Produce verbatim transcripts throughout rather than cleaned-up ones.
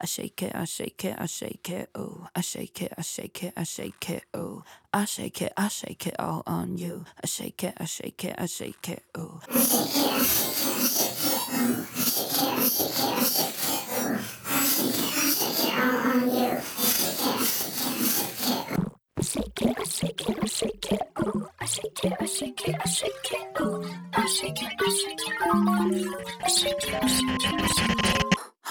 I shake it, I shake it, I shake it, ooh. I shake it, I shake it, I shake it, ooh. I shake it, I shake it all on you. I shake it, I shake it, I shake it, ooh. Shake it, I shake it, I shake it, ooh. I shake it, I shake it, I shake it, ooh. I shake it, I shake it all on you. I shake it, I shake it, I shake it.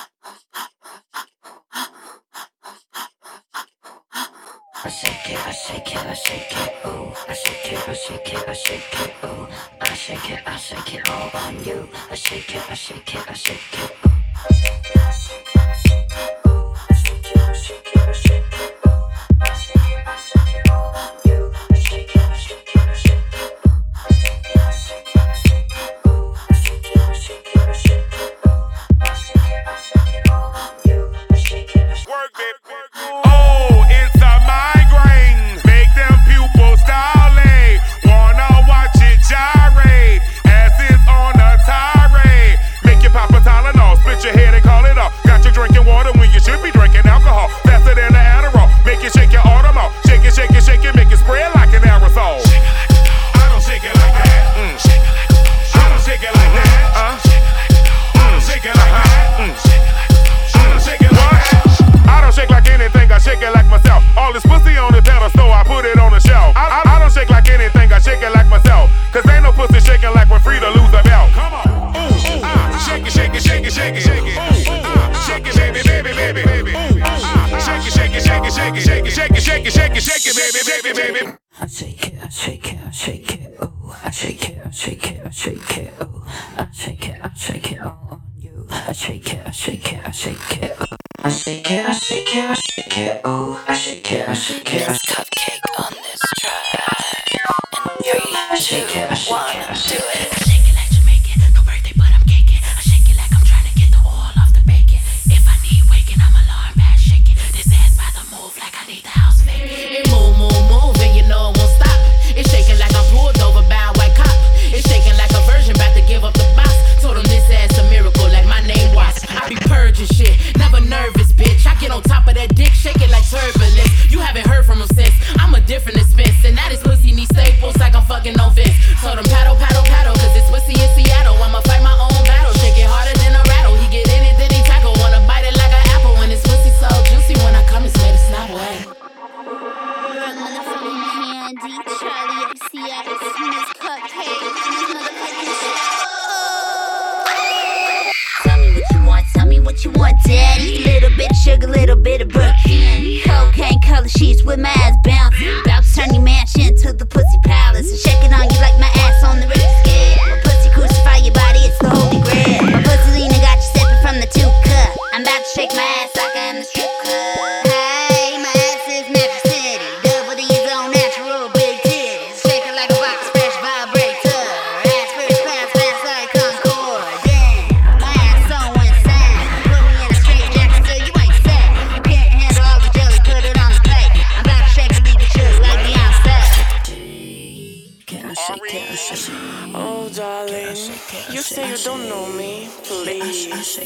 I shake it, I shake it, I shake it, ooh. I shake it, I shake it, I shake it, ooh. I shake it, I shake it all on you. I shake it, I shake it, I shake it, ooh. I shake it, I shake it, I shake it, ooh. I shake it, I shake it, I shake it, ooh. I shake it, I shake it all on you. I shake it, I shake it, I shake it, ooh. I shake it, I shake it, I shake it, ooh. I shake it, I shake it, I shake it, ooh. I shake it, I shake it all on you. I shake it, I shake it. Work it. Oh, it's a migraine. Make them pupils dilate. Wanna watch it gyrate. As it's on a tirade. Make you pop a Tylenol, split your head and call it off. Got you drinking water when you should be drinking alcohol. Faster than the Adderall. Make it shake your Audemars. Shake it, shake it, shake it, make it spread like an aerosol. Shake it like a dog. I don't shake it like that. Mm. Shake it like a dog. I don't shake it like that. Uh. Shake it like a dog. I don't shake it like that. Mm. Shake it like a dog. I don't shake it like that. I don't shake like anything, I shake it like myself. All this pussy on the pedestal, I put it on the shelf. I, I, I don't shake like anything, I shake it like myself. Cause ain't no pussy shaking like when Frida lose a belt. Come on. Ooh, uh, shake it, shake it, shake it, shake it. Ooh, uh, shake it, baby, baby, baby, baby. Ooh, uh, shake it, shake it, shake it, shake it, shake it, shake it, shake it, shake it, shake it, baby, baby, baby. I shake it, I shake it, I shake it, ooh. I shake it, I shake it, I shake it, ooh. I shake it, I shake it all on you. I shake it, I shake it, I shake it, ooh. I shake it, I shake it, I shake it, ooh. I shake it, I shake it, I cupcake on this track. And three, two, one, do it. I shake it like Jamaican, no birthday but I'm caking. I shake it like I'm trying to get the oil off the bacon. If I need waking, I'm alarm bad shaking. This ass by the move like I need the house vacant. It move, move, move, and you know it won't stop. It's shaking like I'm pulled over by a white cop. It's shaking like a virgin about to give up the box. Told him this ass a miracle like my name was. I be purging shit, never nervous, bitch. I get on top of that dick, shake it like turbulence. You haven't heard from him since. I'm a different expense, and now this pussy needs staples like I'm fucking on Vince. Told him paddle, paddle, paddle, cause it's pussy in Seattle. I'ma fight my own battle, shake it harder than a rattle. He get in it, then he tackle. Wanna bite it like an apple, and his pussy so juicy. When I come, it's made of snapple, hey. Candy, Charlie X C X, Miss Cupcake, motherfucking Tell me what you want, tell me what you want, daddy. Little bit of sugar, little bit of Brooklyn. Cocaine color sheets with my ass bouncing. About to turn your mansion to the pussy palace. And shake it on you like my ass on the Richter scale. My pussy crucify your body, it's the holy grail. My pussy Lena got you sipping from the two cup. I'm about to shake my ass like I'm the strip club. Hey, my ass is Metro City. Double D's on natural, big titties. Shake it like a box, fresh vibrator. Ass first class, fast like Concorde. Damn, my ass so insane. Put me in a straight jacket so you ain't sad. Can't handle all the jelly, put it on the plate. I'm about to shake it, leave it shook like Beyonce. Oh darling, you say you don't know me, please.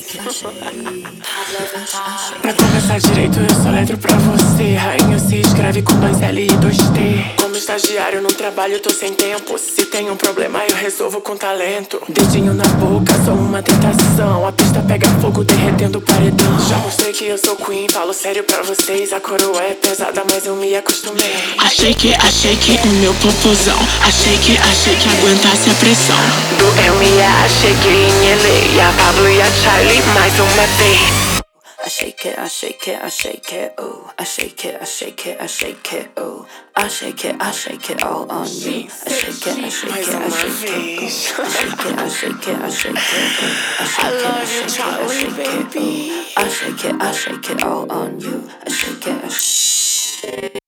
Pra conversar direito eu só letro pra você. Rainha se escreve com dois L e dois T. Como estagiário num trabalho tô sem tempo. Se tem um problema eu resolvo com talento. Dedinho na boca, sou uma tentação. A pista pega fogo derretendo o paredão. Já mostrei que eu sou queen, falo sério pra vocês. A coroa é pesada mas eu me acostumei. Achei que, achei que o meu popozão. Achei que, achei que aguentasse a pressão. Do M A cheguei em L A. A Pablo e a Charlie mais uma vez. I shake it, I shake it, I shake it, ooh. I shake it, I shake it, I shake it, ooh. I shake it, I shake it all on you. I shake it, I shake it, I shake it, ooh. I shake it, I shake it, I shake it, ooh. I shake it, I shake it, I shake it, ooh. I shake it, I shake it all on you. I shake it, I shake it.